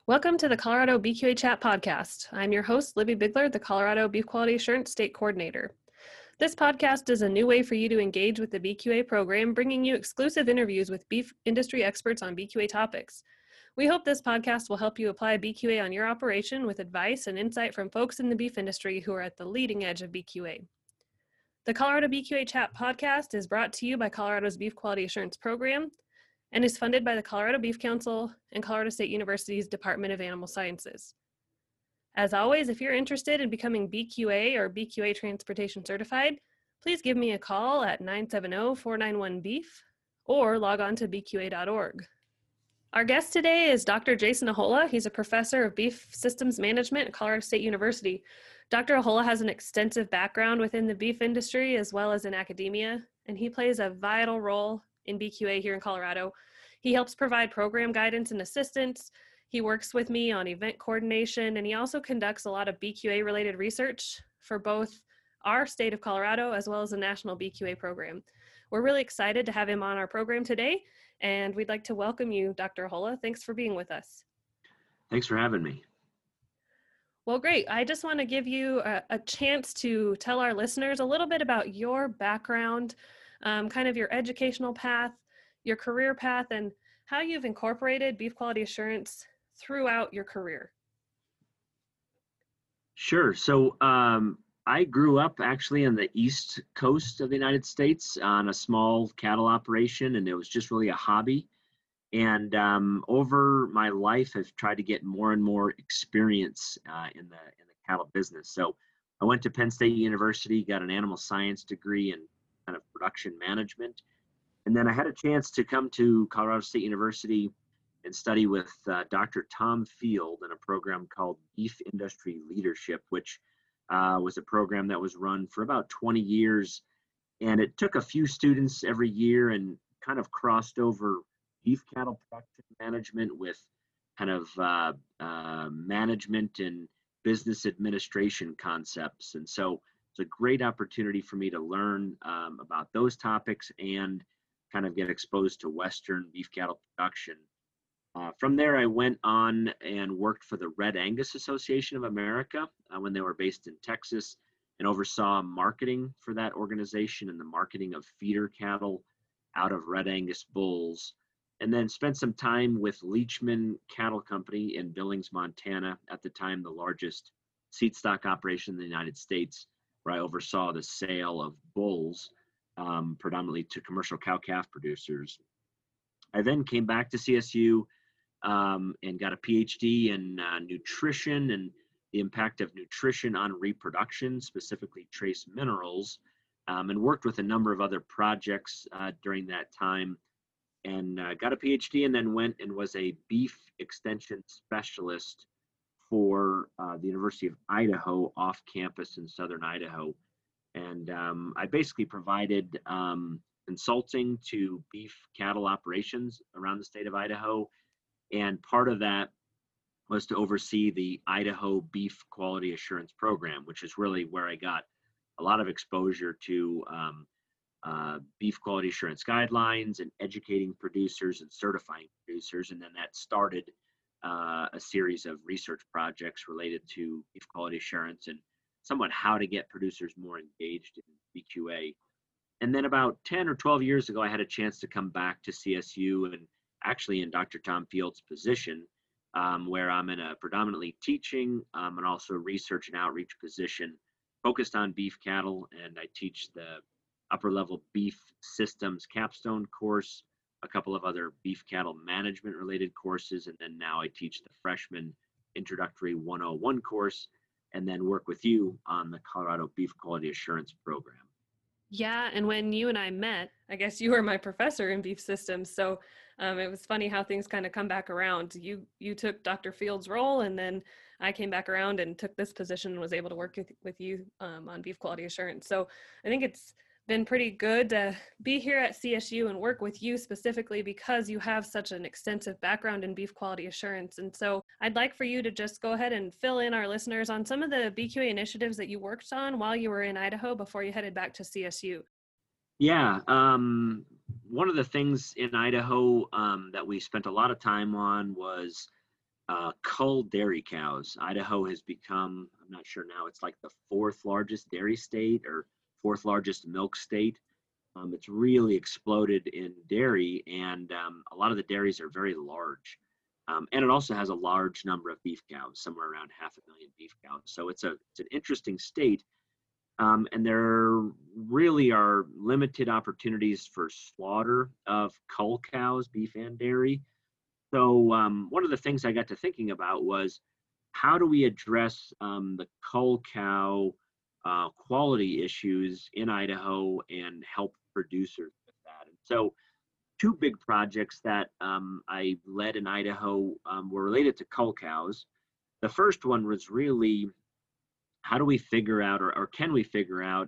Welcome to the Colorado BQA Chat podcast. I'm your host, Libby Bigler, the Colorado Beef Quality Assurance State Coordinator. This podcast is a new way for you to engage with the BQA program, bringing you exclusive interviews with beef industry experts on BQA topics. We hope this podcast will help you apply BQA on your operation with advice and insight from folks in the beef industry who are at the leading edge of BQA. The Colorado BQA Chat podcast is brought to you by Colorado's Beef Quality Assurance Program and is funded by the Colorado Beef Council and Colorado State University's Department of Animal Sciences. As always, if you're interested in becoming BQA or BQA Transportation Certified, please give me a call at 970-491-BEEF or log on to bqa.org. Our guest today is Dr. Jason Ahola. He's a professor of beef systems management at Colorado State University. Dr. Ahola has an extensive background within the beef industry as well as in academia, and he plays a vital role in BQA here in Colorado. He helps provide program guidance and assistance. He works with me on event coordination, and he also conducts a lot of BQA related research for both our state of Colorado as well as the national BQA program. We're really excited to have him on our program today, and we'd like to welcome you, Dr. Ahola. Thanks for being with us. Thanks for having me. Well, great. I just want to give you a chance to tell our listeners a little bit about your background, kind of your educational path, your career path, and how you've incorporated beef quality assurance throughout your career. Sure. So I grew up actually on the East Coast of the United States on a small cattle operation, and it was just really a hobby. And over my life, I've tried to get more and more experience in the cattle business. So I went to Penn State University, got an animal science degree in kind of production management. And then I had a chance to come to Colorado State University and study with Dr. Tom Field in a program called Beef Industry Leadership, which was a program that was run for about 20 years. And it took a few students every year and kind of crossed over beef cattle production management with kind of management and business administration concepts. And so it's a great opportunity for me to learn about those topics and kind of get exposed to Western beef cattle production. From there, I went on and worked for the Red Angus Association of America when they were based in Texas, and oversaw marketing for that organization and the marketing of feeder cattle out of Red Angus bulls. And then spent some time with Leachman Cattle Company in Billings, Montana, at the time the largest seat stock operation in the United States, where I oversaw the sale of bulls, predominantly to commercial cow-calf producers. I then came back to CSU and got a PhD in nutrition and the impact of nutrition on reproduction, specifically trace minerals, and worked with a number of other projects during that time, and got a PhD, and then went and was a beef extension specialist for the University of Idaho off campus in southern Idaho. And I basically provided consulting to beef cattle operations around the state of Idaho. And part of that was to oversee the Idaho Beef Quality Assurance Program, which is really where I got a lot of exposure to beef quality assurance guidelines and educating producers and certifying producers. And then that started a series of research projects related to beef quality assurance and somewhat how to get producers more engaged in BQA. And then about 10 or 12 years ago, I had a chance to come back to CSU and actually in Dr. Tom Field's position, where I'm in a predominantly teaching and also research and outreach position focused on beef cattle. And I teach the upper level beef systems capstone course, a couple of other beef cattle management related courses. And then now I teach the freshman introductory 101 course, and then work with you on the Colorado Beef Quality Assurance Program. Yeah, and when you and I met, I guess you were my professor in beef systems. So it was funny how things kind of come back around. You took Dr. Field's role, and then I came back around and took this position and was able to work with you on beef quality assurance. So I think it's been pretty good to be here at CSU and work with you specifically because you have such an extensive background in beef quality assurance. And so I'd like for you to just go ahead and fill in our listeners on some of the BQA initiatives that you worked on while you were in Idaho before you headed back to CSU. Yeah, one of the things in Idaho that we spent a lot of time on was cull dairy cows. Idaho has become, I'm not sure now, it's like the fourth largest dairy state or fourth largest milk state. It's really exploded in dairy, and a lot of the dairies are very large. And it also has a large number of beef cows, somewhere around 500,000 beef cows. So it's an interesting state. And there really are limited opportunities for slaughter of cull cows, beef and dairy. So one of the things I got to thinking about was how do we address the cull cow quality issues in Idaho and help producers with that? And so two big projects that I led in Idaho were related to cull cows. The first one was really how do we figure out, or can we figure out,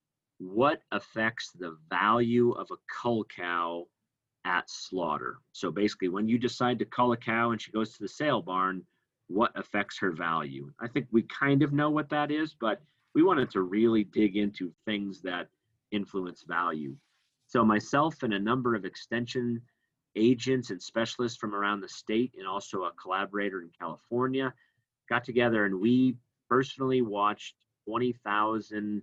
what affects the value of a cull cow at slaughter? So basically, when you decide to cull a cow and she goes to the sale barn, what affects her value? I think we kind of know what that is, but we wanted to really dig into things that influence value. So myself and a number of extension agents and specialists from around the state, and also a collaborator in California, got together and we personally watched 20,000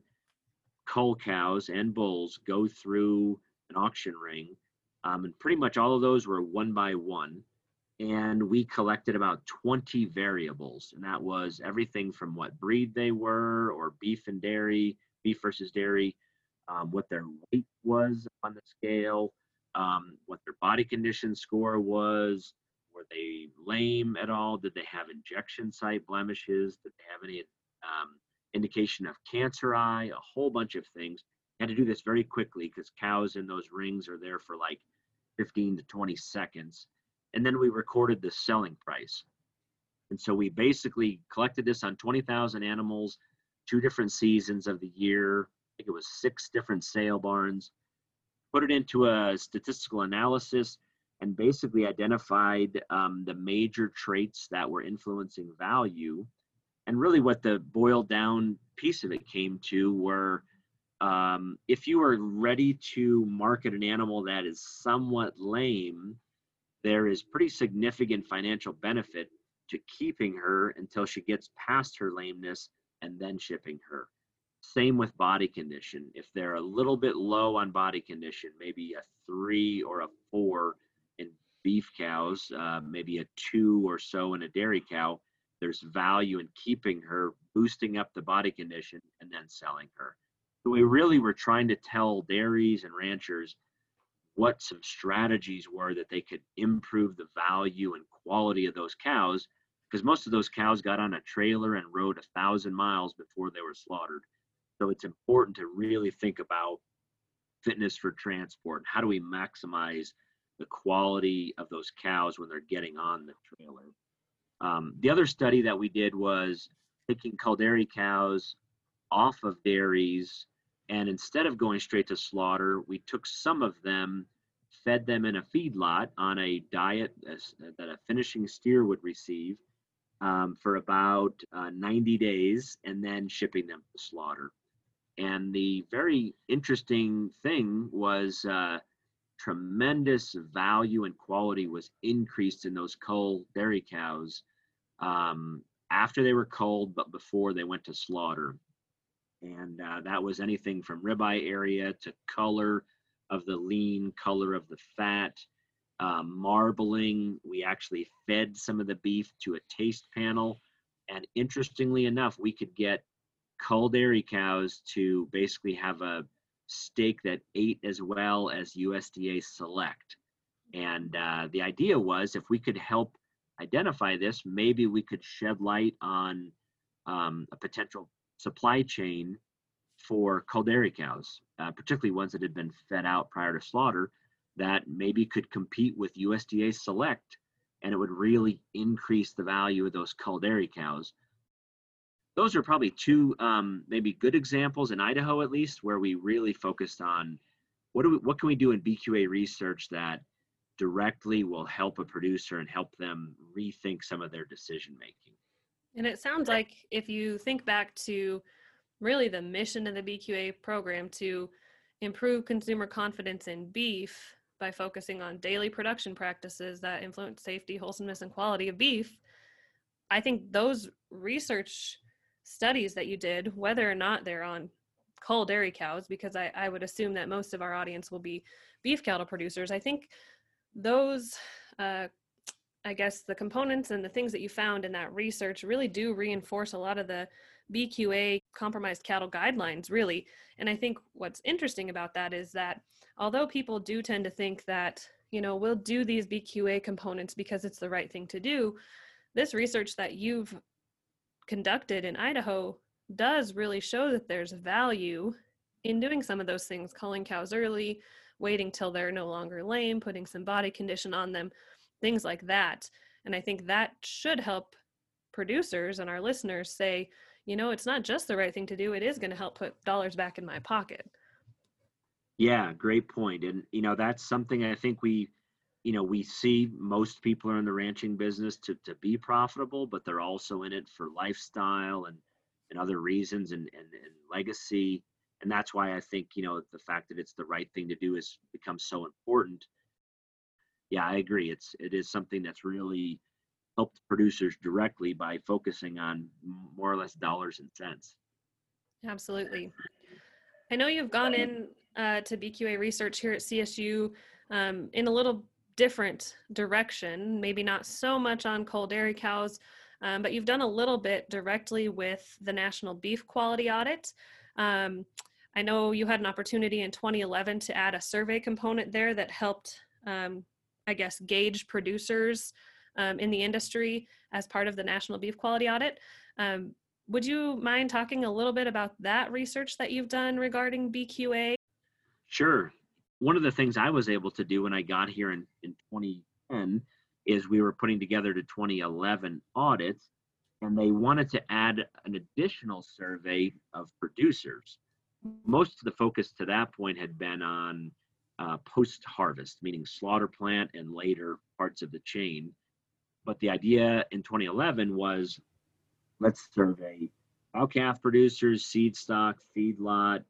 cull cows and bulls go through an auction ring. And pretty much all of those were one by one. And we collected about 20 variables. And that was everything from what breed they were, or beef and dairy, beef versus dairy, what their weight was on the scale, what their body condition score was. Were they lame at all? Did they have injection site blemishes? Did they have any indication of cancer eye? A whole bunch of things. You had to do this very quickly because cows in those rings are there for like 15 to 20 seconds. And then we recorded the selling price. And so we basically collected this on 20,000 animals, 2 different seasons of the year. I think it was 6 different sale barns, put it into a statistical analysis, and basically identified the major traits that were influencing value. And really what the boiled down piece of it came to were, if you are ready to market an animal that is somewhat lame, there is pretty significant financial benefit to keeping her until she gets past her lameness and then shipping her. Same with body condition. If they're a little bit low on body condition, maybe a 3 or a 4 in beef cows, maybe a 2 or so in a dairy cow, there's value in keeping her, boosting up the body condition, and then selling her. So we really were trying to tell dairies and ranchers what some strategies were that they could improve the value and quality of those cows, because most of those cows got on a trailer and rode 1,000 miles before they were slaughtered. So it's important to really think about fitness for transport. How do we maximize the quality of those cows when they're getting on the trailer? The other study that we did was taking cull dairy cows off of dairies, and instead of going straight to slaughter, we took some of them, fed them in a feedlot on a diet that a finishing steer would receive for about 90 days, and then shipping them to slaughter. And the very interesting thing was tremendous value and quality was increased in those cull dairy cows after they were culled, but before they went to slaughter. And that was anything from ribeye area to color of the lean, color of the fat, marbling. We actually fed some of the beef to a taste panel. And interestingly enough, we could get cull dairy cows to basically have a steak that ate as well as USDA Select. And the idea was, if we could help identify this, maybe we could shed light on a potential supply chain for cull dairy cows, particularly ones that had been fed out prior to slaughter, that maybe could compete with USDA Select, and it would really increase the value of those cull dairy cows. Those are probably two maybe good examples in Idaho, at least, where we really focused on what can we do in BQA research that directly will help a producer and help them rethink some of their decision making. And it sounds like, if you think back to really the mission of the BQA program to improve consumer confidence in beef by focusing on daily production practices that influence safety, wholesomeness, and quality of beef, I think those research studies that you did, whether or not they're on cull dairy cows, because I would assume that most of our audience will be beef cattle producers, I think those, I guess the components and the things that you found in that research really do reinforce a lot of the BQA compromised cattle guidelines, really. And I think what's interesting about that is that although people do tend to think that, we'll do these BQA components because it's the right thing to do, this research that you've conducted in Idaho does really show that there's value in doing some of those things, culling cows early, waiting till they're no longer lame, putting some body condition on them, things like that. And I think that should help producers and our listeners say, it's not just the right thing to do, it is going to help put dollars back in my pocket. Yeah, great point. And, that's something I think we see most people are in the ranching business to be profitable, but they're also in it for lifestyle and other reasons and legacy. And that's why I think, the fact that it's the right thing to do has become so important. Yeah, I agree. It is something that's really helped producers directly by focusing on more or less dollars and cents. Absolutely. I know you've gone in to BQA research here at CSU in a little different direction, maybe not so much on cull dairy cows, but you've done a little bit directly with the National Beef Quality Audit. I know you had an opportunity in 2011 to add a survey component there that helped, I guess, gauge producers in the industry as part of the National Beef Quality Audit. Would you mind talking a little bit about that research that you've done regarding BQA? Sure. One of the things I was able to do when I got here in 2010 is we were putting together the 2011 audit, and they wanted to add an additional survey of producers. Most of the focus to that point had been on post-harvest, meaning slaughter plant and later parts of the chain. But the idea in 2011 was, let's survey cow-calf producers, seed stock, feedlot,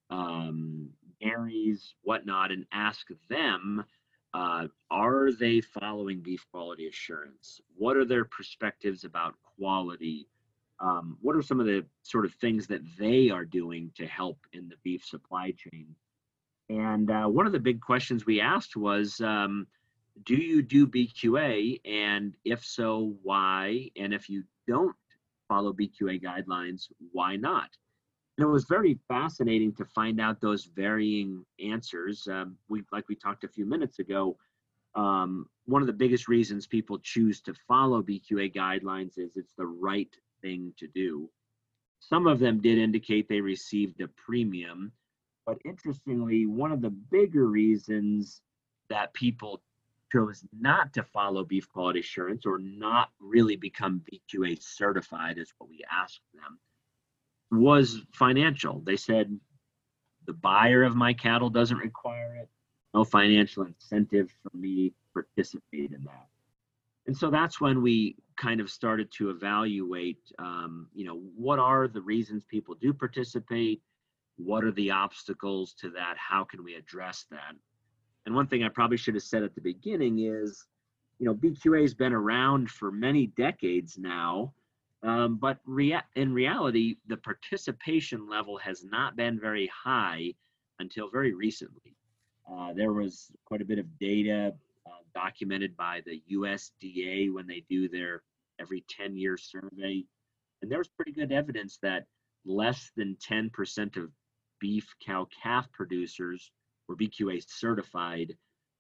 dairies, whatnot, and ask them, are they following beef quality assurance? What are their perspectives about quality? What are some of the sort of things that they are doing to help in the beef supply chain? And one of the big questions we asked was, do you do BQA? And if so, why? And if you don't follow BQA guidelines, why not? And it was very fascinating to find out those varying answers. Like we talked a few minutes ago, one of the biggest reasons people choose to follow BQA guidelines is it's the right thing to do. Some of them did indicate they received a premium, but interestingly, one of the bigger reasons that people chose not to follow beef quality assurance or not really become BQA certified, is what we asked them, was financial. They said, the buyer of my cattle doesn't require it. No financial incentive for me to participate in that. And so that's when we kind of started to evaluate, what are the reasons people do participate? What are the obstacles to that? How can we address that? And one thing I probably should have said at the beginning is, BQA has been around for many decades now, but in reality, the participation level has not been very high until very recently. There was quite a bit of data documented by the USDA when they do their every 10-year survey. And there was pretty good evidence that less than 10% of beef cow-calf producers were BQA certified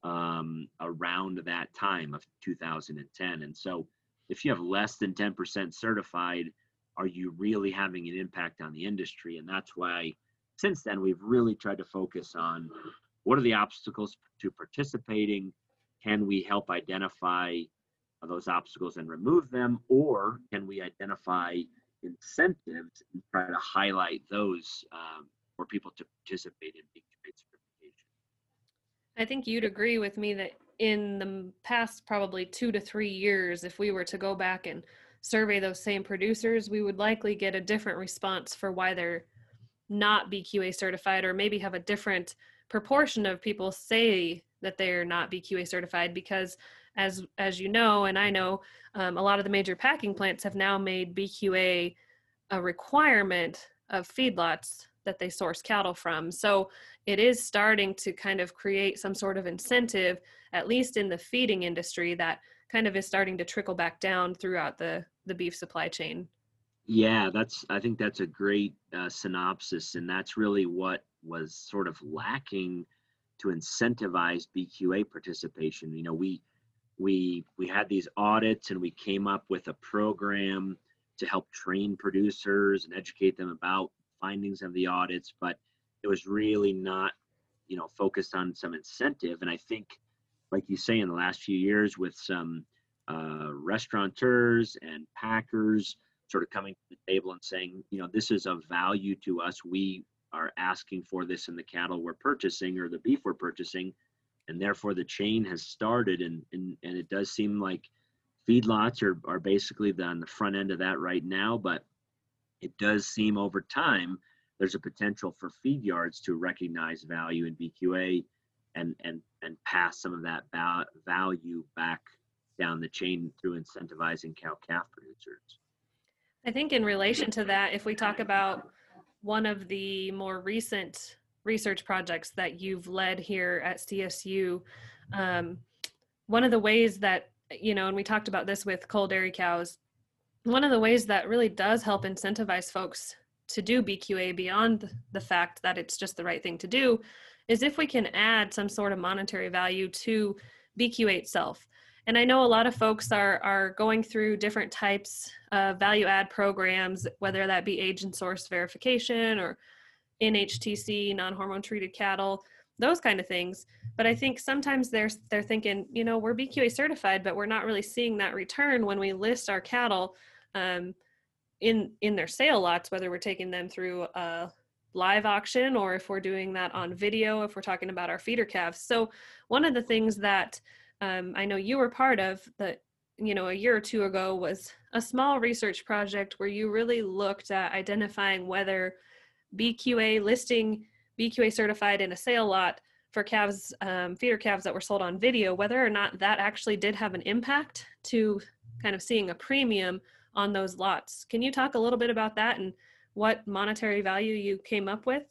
around that time of 2010. And so if you have less than 10% certified, are you really having an impact on the industry? And that's why since then we've really tried to focus on what are the obstacles to participating? Can we help identify those obstacles and remove them? Or can we identify incentives and try to highlight those for people to participate in BQA certification? I think you'd agree with me that in the past probably 2 to 3 years, if we were to go back and survey those same producers, we would likely get a different response for why they're not BQA certified, or maybe have a different proportion of people say that they're not BQA certified, because as you know, and I know, a lot of the major packing plants have now made BQA a requirement of feedlots that they source cattle from. So it is starting to kind of create some sort of incentive, at least in the feeding industry, that kind of is starting to trickle back down throughout the beef supply chain. Yeah, I think that's a great synopsis, and that's really what was sort of lacking to incentivize BQA participation. You know, we had these audits, and we came up with a program to help train producers and educate them about findings of the audits, but it was really not, focused on some incentive. And I think, like you say, in the last few years, with some restaurateurs and packers sort of coming to the table and saying, this is of value to us. We are asking for this in the cattle we're purchasing or the beef we're purchasing, and therefore the chain has started. And it does seem like feedlots are basically on the front end of that right now, but it does seem over time there's a potential for feed yards to recognize value in BQA and pass some of that value back down the chain through incentivizing cow-calf producers. I think in relation to that, if we talk about one of the more recent research projects that you've led here at CSU, one of the ways that, and we talked about this with cull dairy cows, one of the ways that really does help incentivize folks to do BQA beyond the fact that it's just the right thing to do is if we can add some sort of monetary value to BQA itself. And I know a lot of folks are going through different types of value add programs, whether that be age and source verification or NHTC, non-hormone treated cattle, those kind of things. But I think sometimes they're thinking, we're BQA certified, but we're not really seeing that return when we list our cattle in their sale lots, whether we're taking them through a live auction or if we're doing that on video, if we're talking about our feeder calves. So one of the things that I know you were part of that, a year or two ago was a small research project where you really looked at identifying whether BQA listing BQA certified in a sale lot for calves, feeder calves that were sold on video, whether or not that actually did have an impact to kind of seeing a premium on those lots. Can you talk a little bit about that and what monetary value you came up with?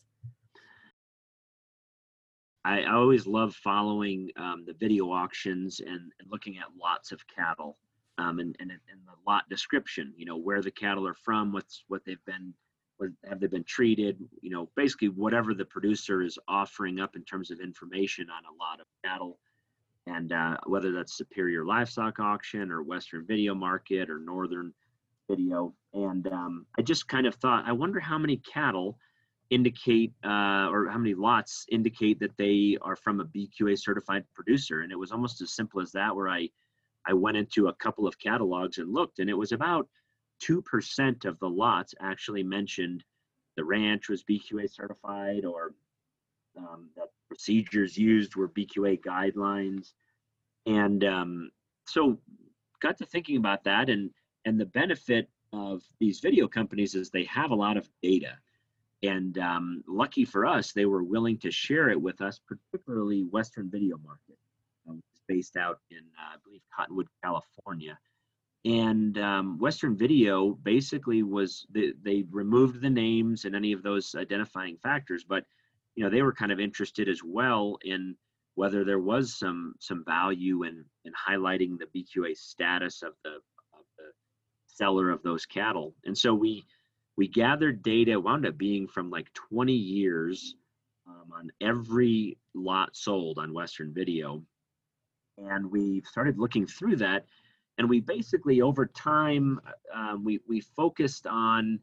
I always love following the video auctions and looking at lots of cattle and the lot description, where the cattle are from, what have they been treated, basically whatever the producer is offering up in terms of information on a lot of cattle, and whether that's Superior Livestock Auction or Western Video Market or Northern Video. And I just kind of thought, I wonder how many cattle indicate or how many lots indicate that they are from a BQA certified producer. And it was almost as simple as that, where I went into a couple of catalogs and looked, and it was about 2% of the lots actually mentioned the ranch was BQA certified, or that procedures used were BQA guidelines. And so got to thinking about that, and the benefit of these video companies is they have a lot of data. And lucky for us, they were willing to share it with us, particularly Western Video Market, which is based out in, I believe, Cottonwood, California. And Western Video basically they removed the names and any of those identifying factors, but they were kind of interested as well in whether there was some value in highlighting the BQA status of the seller of those cattle. And so we gathered data, wound up being from like 20 years on every lot sold on Western Video. And we started looking through that. And we basically, over time, we focused on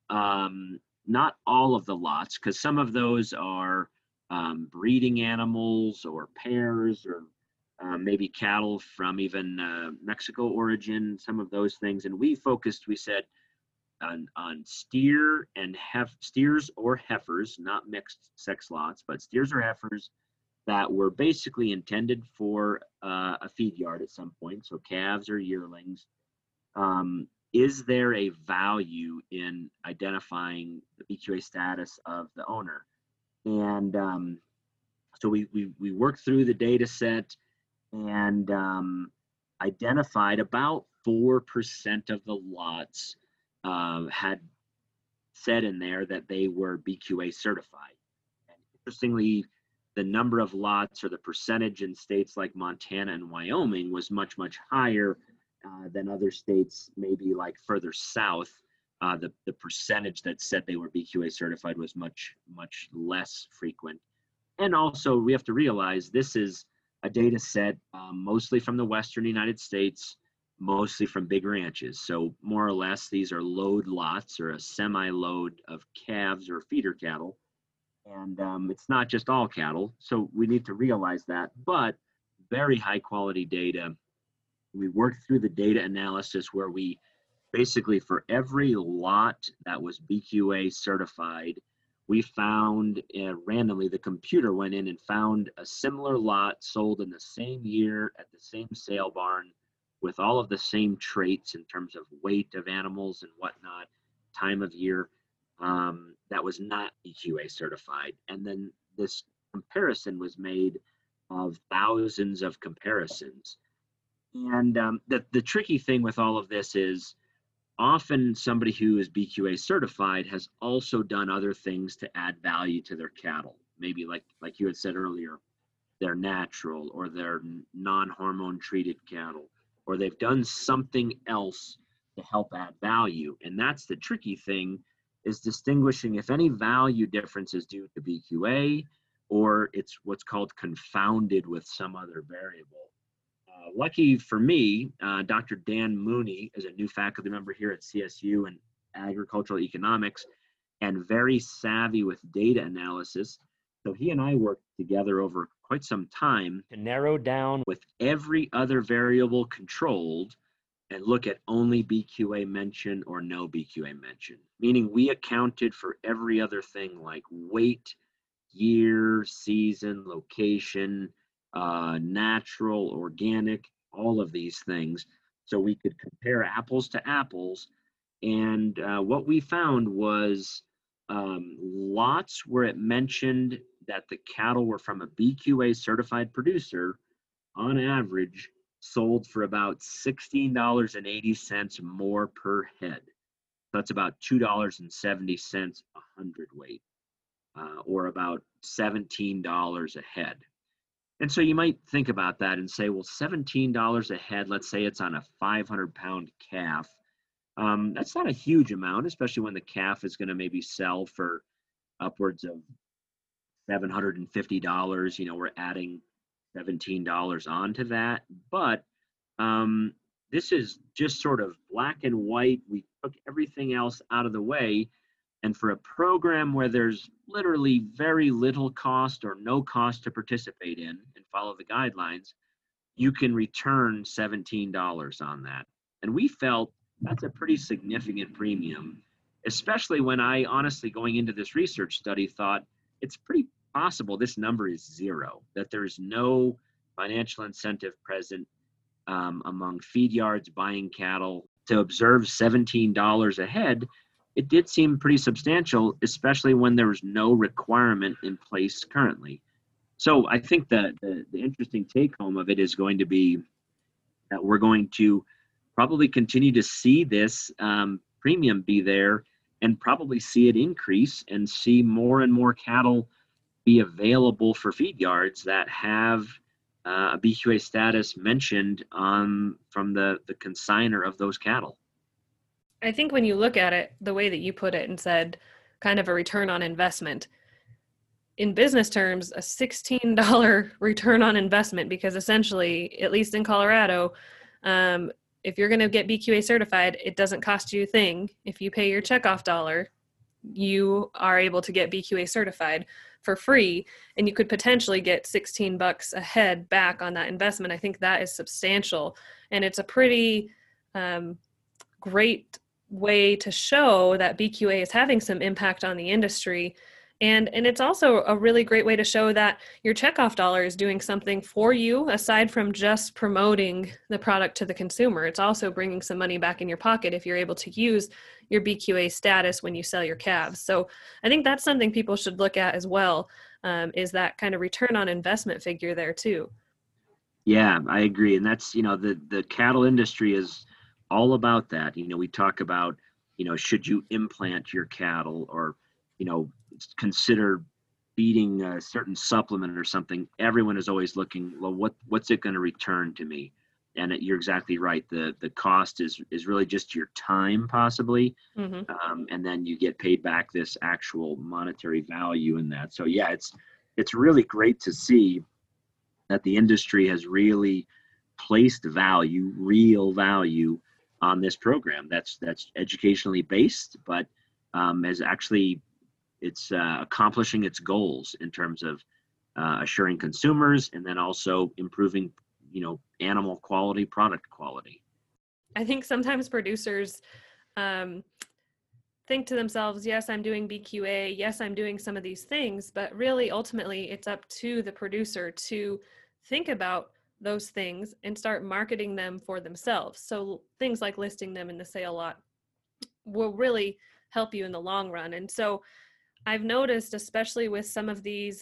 not all of the lots, because some of those are breeding animals or pairs or maybe cattle from even Mexico origin, some of those things. And we said, on steers or heifers, not mixed sex lots, but steers or heifers that were basically intended for a feed yard at some point, so calves or yearlings. Is there a value in identifying the BQA status of the owner? And so we worked through the data set, and identified about 4% of the lots had said in there that they were BQA certified. And interestingly, the number of lots or the percentage in states like Montana and Wyoming was much, much higher than other states, maybe like further south. The percentage that said they were BQA certified was much, much less frequent. And also, we have to realize this is a data set mostly from the Western United States, mostly from big ranches. So more or less, these are load lots or a semi-load of calves or feeder cattle. And it's not just all cattle. So we need to realize that, but very high quality data. We worked through the data analysis where we basically, for every lot that was BQA certified, we found randomly, the computer went in and found a similar lot sold in the same year at the same sale barn with all of the same traits in terms of weight of animals and whatnot, time of year, that was not BQA certified. And then this comparison was made of thousands of comparisons. And the tricky thing with all of this is often somebody who is BQA certified has also done other things to add value to their cattle. Maybe like you had said earlier, they're natural or they're non-hormone treated cattle, or they've done something else to help add value. And that's the tricky thing, is distinguishing if any value difference is due to BQA or it's what's called confounded with some other variable. Lucky for me, Dr. Dan Mooney is a new faculty member here at CSU in agricultural economics and very savvy with data analysis. So he and I worked together over quite some time to narrow down with every other variable controlled and look at only BQA mention or no BQA mention, meaning we accounted for every other thing like weight, year, season, location, natural, organic, all of these things. So we could compare apples to apples. And what we found was lots where it mentioned that the cattle were from a BQA certified producer, on average, sold for about $16.80 more per head. That's about $2.70 a hundredweight, or about $17 a head. And so you might think about that and say, well, $17 a head, let's say it's on a 500-pound calf. That's not a huge amount, especially when the calf is going to maybe sell for upwards of $750. You know, we're adding $17 onto that. But this is just sort of black and white. We took everything else out of the way. And for a program where there's literally very little cost or no cost to participate in and follow the guidelines, you can return $17 on that. And we felt that's a pretty significant premium, especially when I honestly, going into this research study, thought it's pretty possible this number is zero, that there's no financial incentive present among feed yards buying cattle to observe $17 a head. It did seem pretty substantial, especially when there was no requirement in place currently. So I think that the interesting take home of it is going to be that we're going to probably continue to see this premium be there and probably see it increase and see more and more cattle be available for feed yards that have a BQA status mentioned from the consigner of those cattle. I think when you look at it the way that you put it and said kind of a return on investment, in business terms, a $16 return on investment, because essentially, at least in Colorado, if you're going to get BQA certified, it doesn't cost you a thing. If you pay your checkoff dollar, you are able to get BQA certified for free, and you could potentially get $16 a head back on that investment. I think that is substantial, and it's a pretty great way to show that BQA is having some impact on the industry. And it's also a really great way to show that your checkoff dollar is doing something for you aside from just promoting the product to the consumer. It's also bringing some money back in your pocket if you're able to use your BQA status when you sell your calves. So I think that's something people should look at as well, is that kind of return on investment figure there too. Yeah, I agree. And that's, the cattle industry is all about that. We talk about, should you implant your cattle or, you know, consider feeding a certain supplement or something. Everyone is always looking, well, what's it going to return to me? And you're exactly right. The cost is really just your time possibly. Hmm. And then you get paid back this actual monetary value in that. So yeah, it's really great to see that the industry has really placed value, real value, on this program. That's educationally based, but has actually it's accomplishing its goals in terms of assuring consumers and then also improving, animal quality, product quality. I think sometimes producers um, think to themselves, yes, I'm doing BQA, yes, I'm doing some of these things, but really ultimately it's up to the producer to think about those things and start marketing them for themselves. So things like listing them in the sale lot will really help you in the long run. And so I've noticed, especially with some of these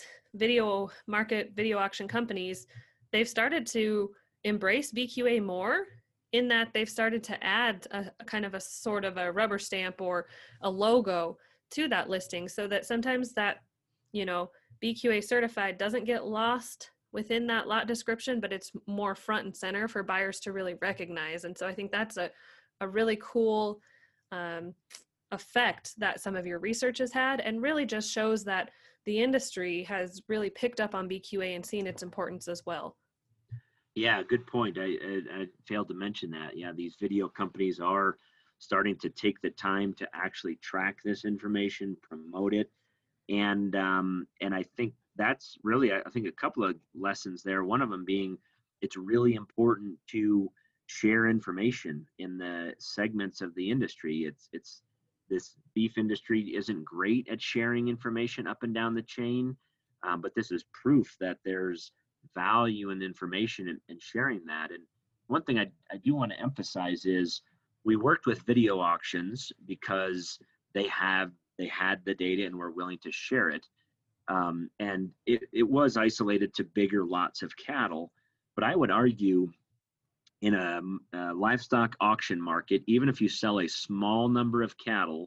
video auction companies, they've started to embrace BQA more, in that they've started to add a kind of a sort of a rubber stamp or a logo to that listing, so that sometimes that, you know, BQA certified doesn't get lost within that lot description, but it's more front and center for buyers to really recognize. And so I think that's a really cool um, effect that some of your research has had, and really just shows that the industry has really picked up on BQA and seen its importance as well. Yeah, good point. I failed to mention that. Yeah, these video companies are starting to take the time to actually track this information, promote it, and I think that's really, I think, a couple of lessons there. One of them being it's really important to share information in the segments of the industry. It's this beef industry isn't great at sharing information up and down the chain, but this is proof that there's value in information and sharing that. And one thing I do want to emphasize is we worked with video auctions because they had the data and were willing to share it. And it was isolated to bigger lots of cattle. But I would argue in a livestock auction market, even if you sell a small number of cattle,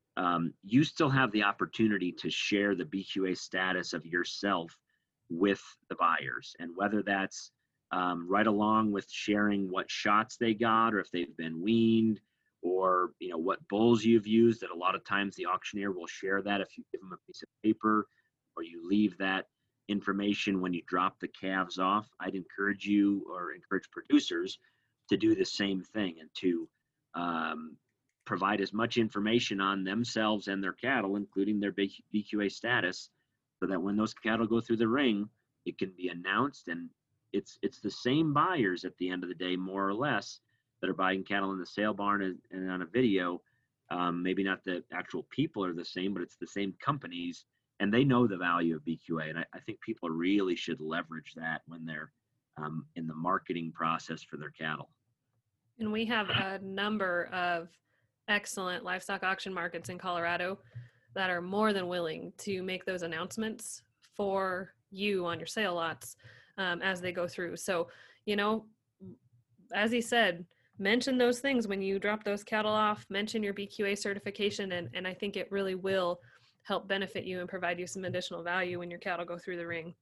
you still have the opportunity to share the BQA status of yourself with the buyers. And whether that's right along with sharing what shots they got or if they've been weaned, or what bulls you've used, that a lot of times the auctioneer will share that if you give them a piece of paper or you leave that information when you drop the calves off. I'd encourage you, or encourage producers, to do the same thing and to um, provide as much information on themselves and their cattle, including their BQA status, so that when those cattle go through the ring, it can be announced, and it's the same buyers at the end of the day, more or less, that are buying cattle in the sale barn and on a video. Maybe not the actual people are the same, but it's the same companies, and they know the value of BQA. And I think people really should leverage that when they're in the marketing process for their cattle. And we have a number of excellent livestock auction markets in Colorado that are more than willing to make those announcements for you on your sale lots as they go through. So, you know, as he said, mention those things when you drop those cattle off, mention your BQA certification, and I think it really will help benefit you and provide you some additional value when your cattle go through the ring.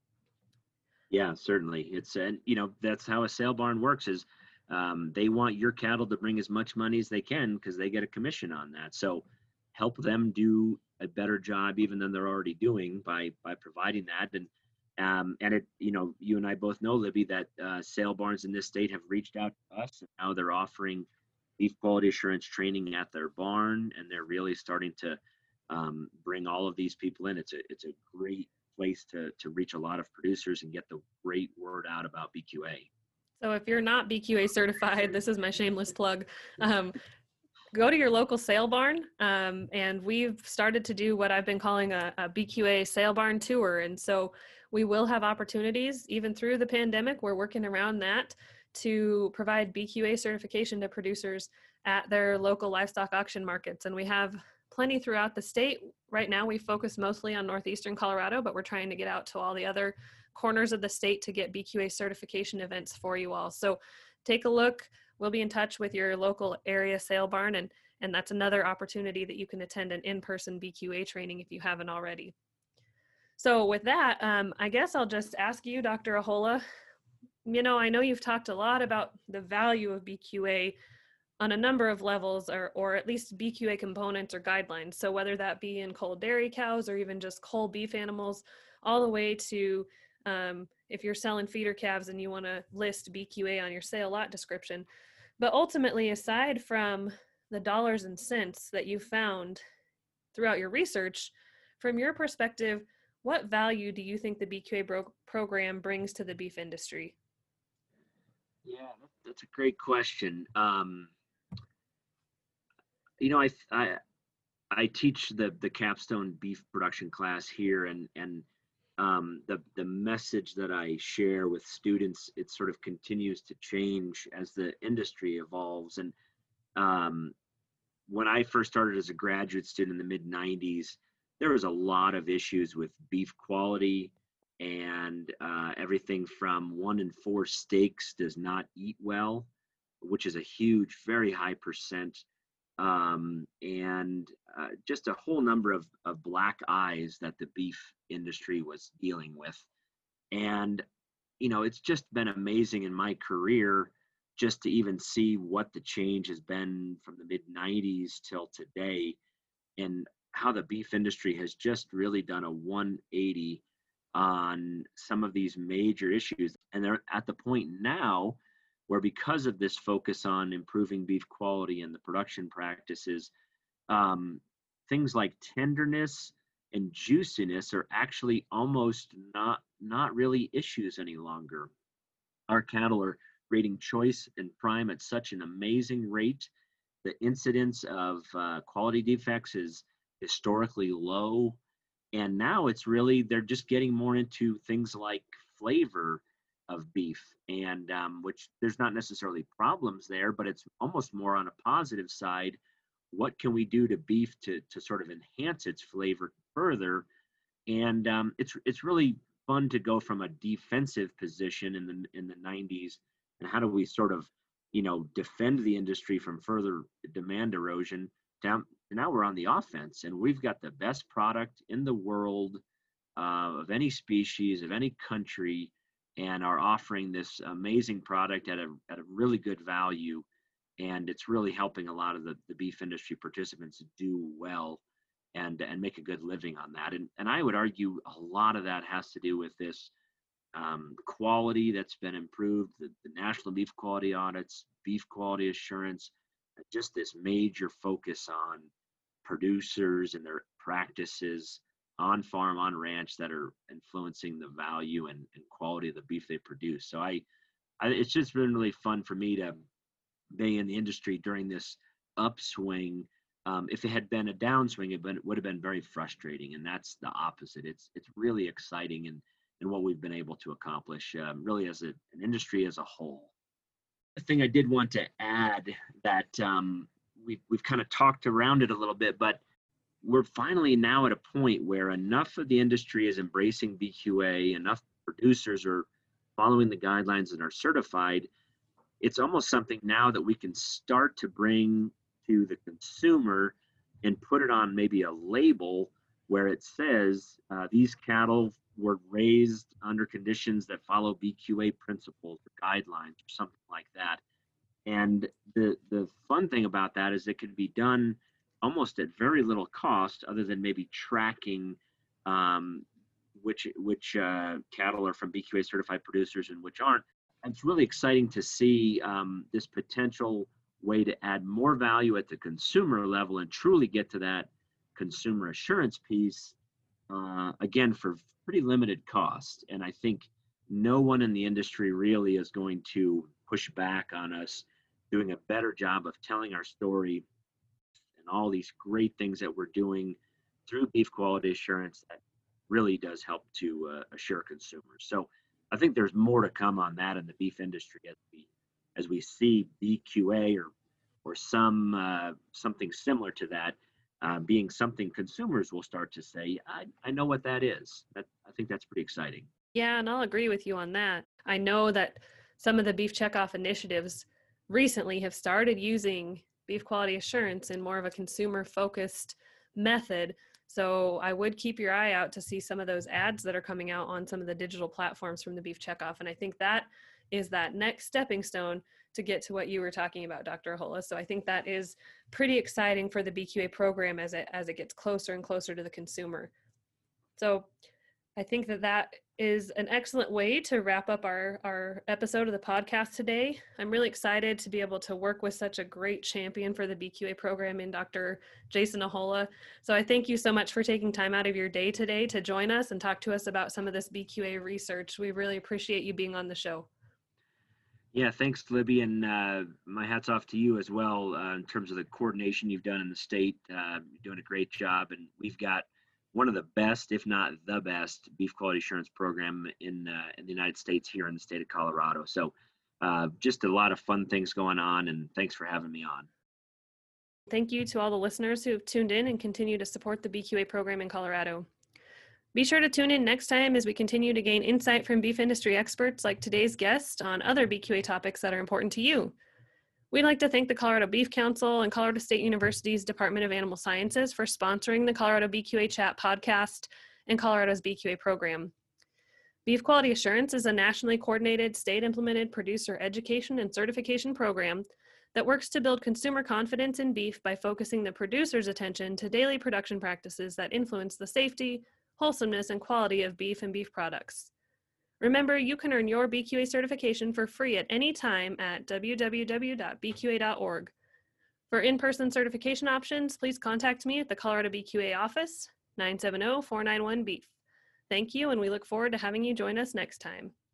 Yeah, certainly. And that's how a sale barn works is they want your cattle to bring as much money as they can because they get a commission on that. So help them do a better job even than they're already doing by providing that. And it, you and I both know, Libby, that sale barns in this state have reached out to us, and now they're offering beef quality assurance training at their barn, and they're really starting to bring all of these people in. It's a great place to reach a lot of producers and get the great word out about BQA. So if you're not BQA certified, this is my shameless plug. Go to your local sale barn, and we've started to do what I've been calling a BQA sale barn tour. And so we will have opportunities, even through the pandemic, we're working around that to provide BQA certification to producers at their local livestock auction markets. And we have plenty throughout the state. Right now, we focus mostly on northeastern Colorado, but we're trying to get out to all the other corners of the state to get BQA certification events for you all. So take a look. We'll be in touch with your local area sale barn, and that's another opportunity that you can attend an in-person BQA training if you haven't already. So with that, I guess I'll just ask you, Dr. Ahola, I know you've talked a lot about the value of BQA on a number of levels, or at least BQA components or guidelines. So whether that be in cull dairy cows or even just cull beef animals, all the way to if you're selling feeder calves and you want to list BQA on your sale lot description. But ultimately, aside from the dollars and cents that you found throughout your research, from your perspective, what value do you think the BQA program brings to the beef industry? Yeah, that's a great question. I teach the capstone beef production class here, and the message that I share with students, it sort of continues to change as the industry evolves. And when I first started as a graduate student in the mid 90s, there was a lot of issues with beef quality, and everything from 1 in 4 steaks does not eat well, which is a huge, very high percent, and just a whole number of black eyes that the beef industry was dealing with. And, it's just been amazing in my career just to even see what the change has been from the mid 90s till today, and how the beef industry has just really done a 180 on some of these major issues. And they're at the point now where, because of this focus on improving beef quality and the production practices, things like tenderness and juiciness are actually almost not really issues any longer. Our cattle are rating choice and prime at such an amazing rate. The incidence of quality defects is historically low. And now it's really, they're just getting more into things like flavor of beef, and which there's not necessarily problems there, but it's almost more on a positive side. What can we do to beef to sort of enhance its flavor further? And it's really fun to go from a defensive position in the 90s, and how do we sort of defend the industry from further demand erosion, down now we're on the offense, and we've got the best product in the world, of any species, of any country, and are offering this amazing product at a really good value. And it's really helping a lot of the beef industry participants do well and make a good living on that. And I would argue a lot of that has to do with this quality that's been improved, the National Beef Quality Audits, beef quality assurance, just this major focus on producers and their practices on farm, on ranch, that are influencing the value and quality of the beef they produce. So it's just been really fun for me to be in the industry during this upswing. If it had been a downswing, it would have been very frustrating, and that's the opposite. It's really exciting in what we've been able to accomplish, really as an industry as a whole. The thing I did want to add, that we've kind of talked around it a little bit, but we're finally now at a point where enough of the industry is embracing BQA, enough producers are following the guidelines and are certified. It's almost something now that we can start to bring to the consumer and put it on maybe a label where it says these cattle were raised under conditions that follow BQA principles or guidelines or something like that. And the fun thing about that is it can be done almost at very little cost, other than maybe tracking which cattle are from BQA certified producers and which aren't. And it's really exciting to see this potential way to add more value at the consumer level and truly get to that consumer assurance piece, again, for pretty limited cost. And I think no one in the industry really is going to push back on us doing a better job of telling our story and all these great things that we're doing through beef quality assurance that really does help to assure consumers. So I think there's more to come on that in the beef industry as we see BQA or something similar to that being something consumers will start to say, I know what that is. I think that's pretty exciting. Yeah, and I'll agree with you on that. I know that some of the beef checkoff initiatives recently have started using beef quality assurance in more of a consumer focused method. So I would keep your eye out to see some of those ads that are coming out on some of the digital platforms from the beef checkoff. And I think that is that next stepping stone to get to what you were talking about, Dr. Ahola. So I think that is pretty exciting for the BQA program as it gets closer and closer to the consumer. So I think that that is an excellent way to wrap up our episode of the podcast today. I'm really excited to be able to work with such a great champion for the BQA program in Dr. Jason Ahola. So I thank you so much for taking time out of your day today to join us and talk to us about some of this BQA research. We really appreciate you being on the show. Yeah, thanks, Libby, and my hat's off to you as well in terms of the coordination you've done in the state. You're doing a great job, and we've got one of the best, if not the best, beef quality assurance program in the United States here in the state of Colorado. So just a lot of fun things going on, and thanks for having me on. Thank you to all the listeners who have tuned in and continue to support the BQA program in Colorado. Be sure to tune in next time as we continue to gain insight from beef industry experts like today's guest on other BQA topics that are important to you. We'd like to thank the Colorado Beef Council and Colorado State University's Department of Animal Sciences for sponsoring the Colorado BQA Chat podcast and Colorado's BQA program. Beef Quality Assurance is a nationally coordinated, state-implemented producer education and certification program that works to build consumer confidence in beef by focusing the producer's attention to daily production practices that influence the safety, wholesomeness, and quality of beef and beef products. Remember, you can earn your BQA certification for free at any time at www.bqa.org. For in-person certification options, please contact me at the Colorado BQA office, 970-491-BEEF. Thank you, and we look forward to having you join us next time.